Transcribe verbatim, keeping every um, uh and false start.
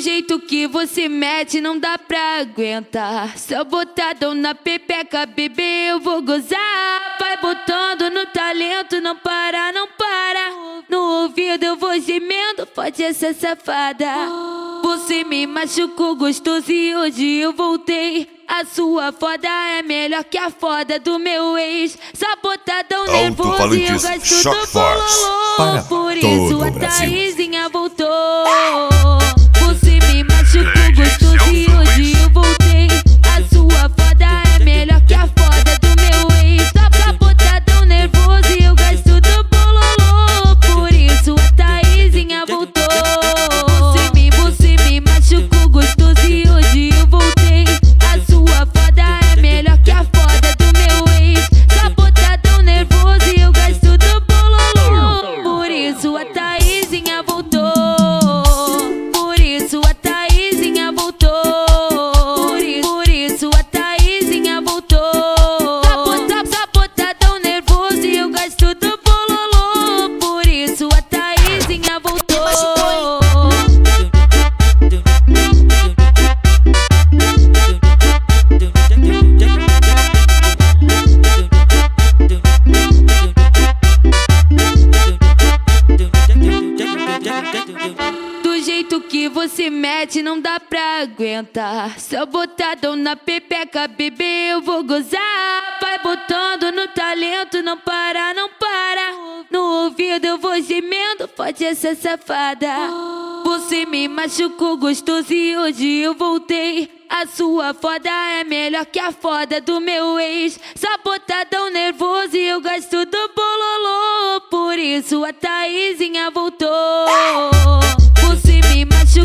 jeito que você mete não dá pra aguentar. Só botadão na pepeca, bebê, eu vou gozar. Vai botando no talento, não para, não para. No ouvido eu vou gemendo, pode essa safada. Você me machucou gostoso e hoje eu voltei. A sua foda é melhor que a foda do meu ex. Só botadão nervoso e eu gasto do bololô. Por isso a Taizinha voltou. Você me machucou gostoso e hoje eu voltei. A sua foda é melhor que a foda do meu ex. Só botadão nervoso e eu gasto do bololô. Por isso a Taizinha voltou. Você me, você me machucou gostoso e hoje eu voltei. A sua foda é melhor que a foda do meu ex. Só botadão nervoso e eu gasto do bololô. Por isso a Taizinha voltou. Por isso a Taizinha voltou. Por isso a Taizinha voltou. Só bota, só botadão nervoso e eu gasto do bololô. Por isso a Taizinha voltou. Do jeito que você mete não dá pra aguentar. Só botadão na pepeca, bebê, eu vou gozar. Vai botando no talento, não para, não para. No ouvido eu vou gemendo, pode essa safada. Você me machucou gostoso e hoje eu voltei. A sua foda é melhor que a foda do meu ex. Só botadão nervoso e eu gasto do bololô. Por isso a Taizinha voltou. Você me machucou